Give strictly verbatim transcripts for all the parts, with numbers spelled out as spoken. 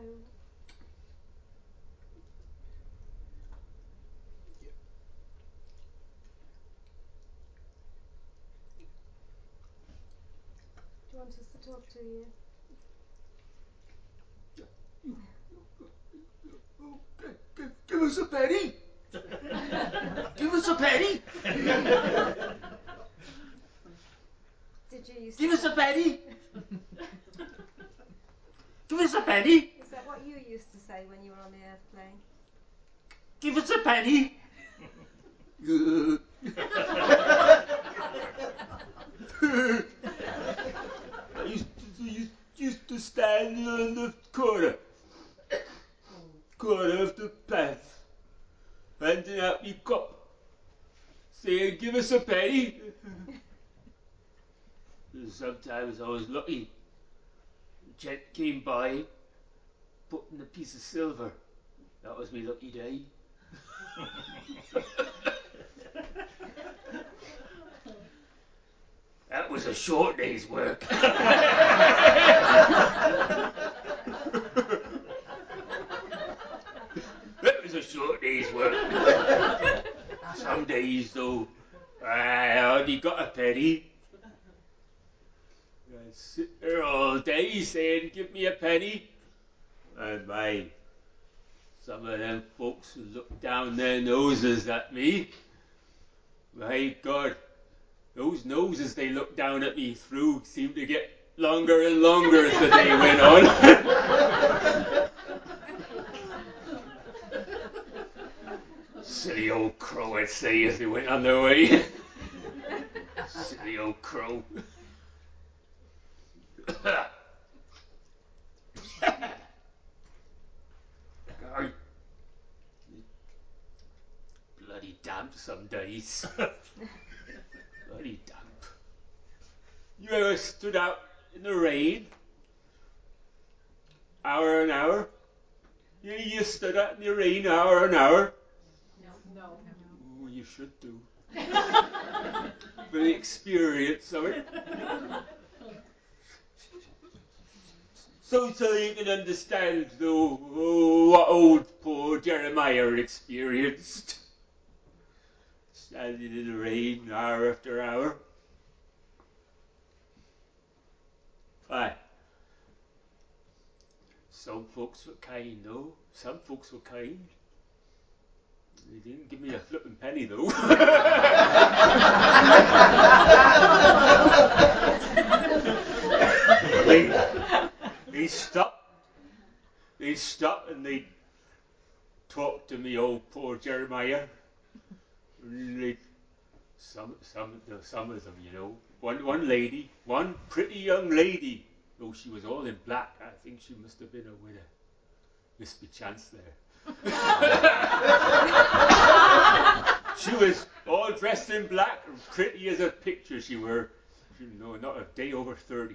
Do you want us to talk to you? Give us a penny. Give us a penny. Did you used Give to us a say- penny. Give us a penny. Is that what you used to say when you were on the airplane? Give us a penny. I used to, used, used to stand on the corner, corner of the path, handing out me cup, saying, give us a penny. Sometimes I was lucky. A gent came by, putting a piece of silver. That was me lucky day. That was a short day's work. That was a short day's work. Some days, though, I only got a penny. I sit there all day saying, give me a penny. And my, some of them folks who look down their noses at me, my God, those noses they look down at me through seem to get longer and longer as the day went on. Silly old crow, I'd say, as they went on their way. Silly old crow. God, bloody damp some days. Bloody damp. You ever stood out in the rain? Hour and hour? You, you stood out in the rain hour and hour? No. Oh, you should do. For the experience of it. So, so you can understand though, oh, what old poor Jeremiah experienced. Standing in the rain hour after hour. Aye. Some folks were kind though. Some folks were kind. They didn't give me a flippin' penny though. they, they stopped. They stopped and they talked to me, old poor Jeremiah. They, some, some, some of them, you know. One, one lady, one pretty young lady, though she was all in black. I think she must have been a winner. Missed me chance there. She was all dressed in black, and pretty as a picture she were. You know, not a day over thirty.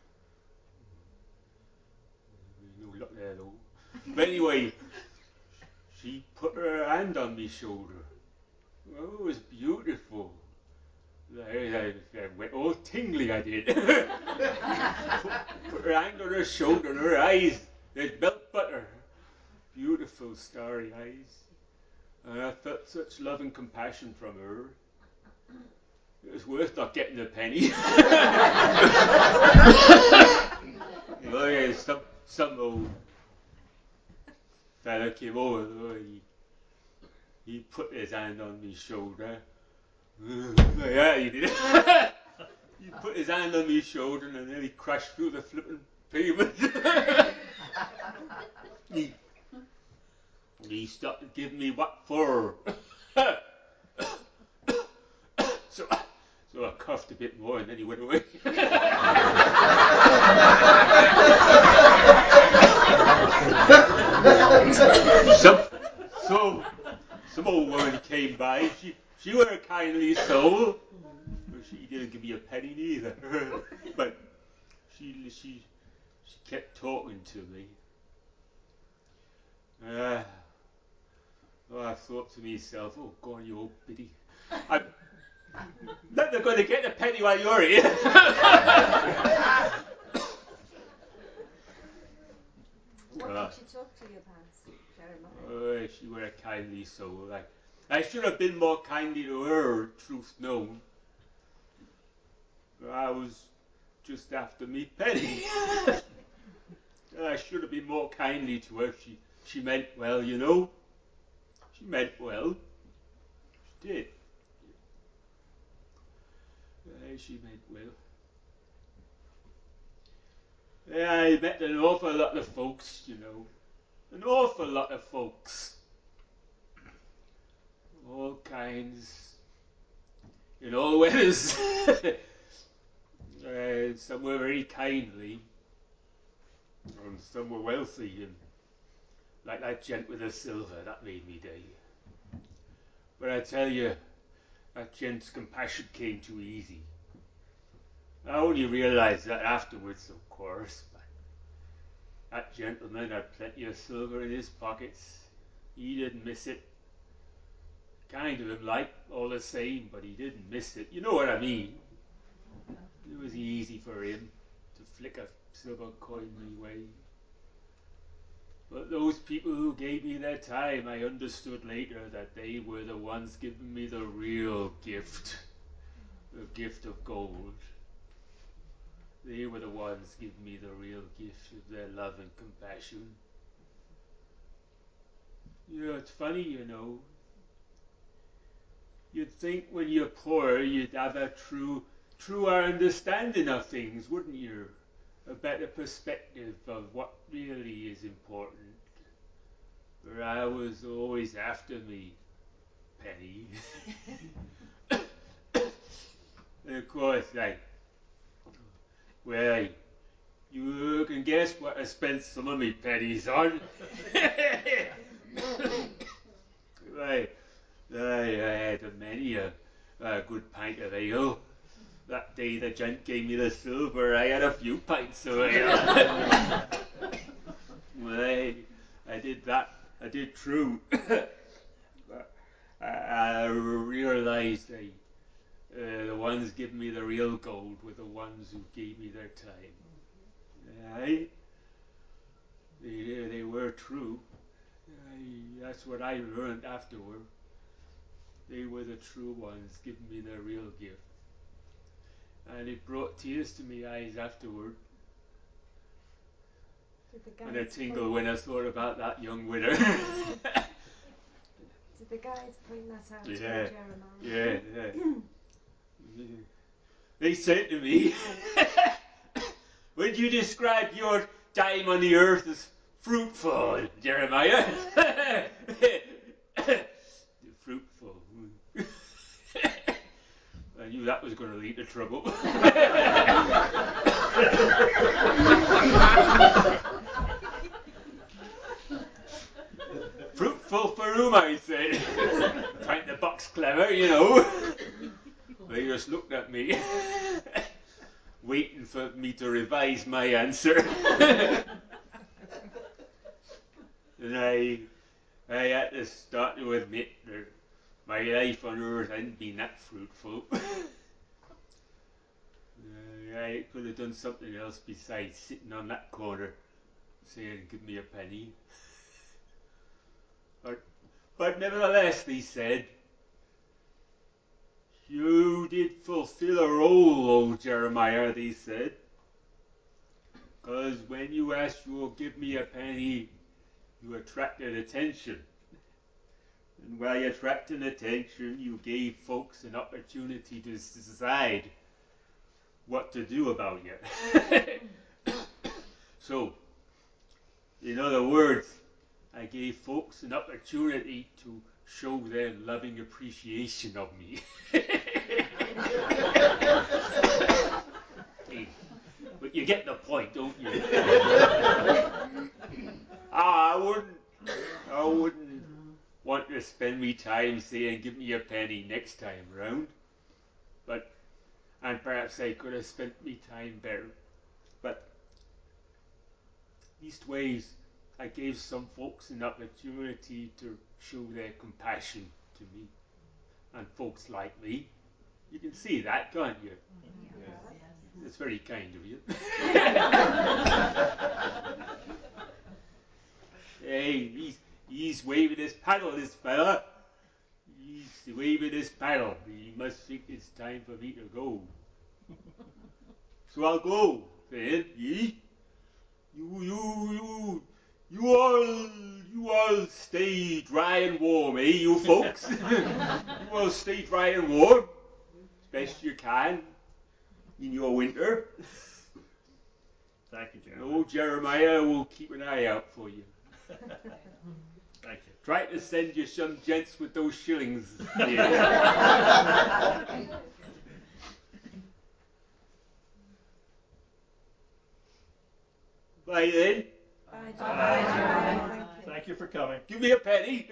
No luck there though. But anyway, she put her hand on my shoulder. Oh, it was beautiful. I, I, I went all tingly, I did. put, put her hand on her shoulder and her eyes, they're milk butter. Beautiful starry eyes. And I felt such love and compassion from her. It was worth not getting a penny. Oh, yeah, some, some old fella came over, though, he, he put his hand on my shoulder. Yeah, he did. He put his hand on my shoulder and then he crashed through the flipping pavement. he, he started giving me what for. so, so I coughed a bit more and then he went away. some, so, some old woman came by. She, she were a kindly soul. She didn't give me a penny neither. But she, she, she kept talking to me. Uh, oh, I thought to myself, oh, go on, you old biddy. I'm never going to get a penny while you're here. What Uh, Did she talk to you, Pants, Jeremiah? uh, she were a kindly soul. I, I should have been more kindly to her, truth known. But I was just after me penny. I should have been more kindly to her. She, she meant well, you know. She meant well. She did. Uh, she meant well. Yeah, I met an awful lot of folks, you know. An awful lot of folks. All kinds. In all weathers. uh, some were very kindly. And some were wealthy. And like that gent with the silver, that made me day. But I tell you, that gent's compassion came too easy. I only realised that afterwards, of course. But that gentleman had plenty of silver in his pockets. He didn't miss it. Kind of him like, all the same, but he didn't miss it. You know what I mean? It was easy for him to flick a silver coin my way. But those people who gave me their time, I understood later that they were the ones giving me the real gift. The gift of gold. They were the ones giving me the real gift of their love and compassion. You know, it's funny, you know. You'd think when you're poor, you'd have a true, truer understanding of things, wouldn't you? A better perspective of what really is important. But I was always after me, penny. And of course, like, well, you can guess what I spent some of me pennies on. Right. I, I had a many a, a good pint of ale. That day the gent gave me the silver, I had a few pints of ale. I, I did that. I did true. But I, I realised I, uh, the ones giving me the real gold were the ones who gave me their time. Aye. They, they were true. Aye. That's what I learned afterward. They were the true ones giving me their real gift. And it brought tears to my eyes afterward. And a tingle when I thought about that young widow. Did the guys point that out Yeah. to you, Jeremiah? Yeah, yeah. They said to me, would you describe your time on the earth as fruitful, Jeremiah? Fruitful. I knew that was going to lead to trouble. Fruitful for whom, I said. Trying to box clever, you know. They just looked at me, waiting for me to revise my answer. And I, I had to start to admit that my life on earth hadn't been that fruitful. uh, I could have done something else besides sitting on that corner saying, give me a penny. But, but nevertheless, they said, you did fulfill a role, old Jeremiah, they said. Because when you asked you'll give me a penny, you attracted attention. And while you attracted attention, you gave folks an opportunity to decide what to do about you. So, in other words, I gave folks an opportunity to show their loving appreciation of me. Hey, but you get the point, don't you? ah, I wouldn't, I wouldn't want to spend me time saying, give me a penny next time round. But, and perhaps I could have spent me time better. But, leastways, I gave some folks an opportunity to show their compassion to me. And folks like me. You can see that, can't you? Yeah. It's very kind of you. Hey, he's, he's waving his paddle, this fella. He's waving his paddle. He must think it's time for me to go. So I'll go, then, ye. You, you, you, you all, you all stay dry and warm, eh, you folks? You all stay dry and warm, as best you can, in your winter. Thank you, And Jeremiah. old Jeremiah will keep an eye out for you. Thank you. Try to send you some gents with those shillings. Yeah. Bye then. Bye, Bye. Jeremiah. Thank you. Thank you for coming. Give me a penny.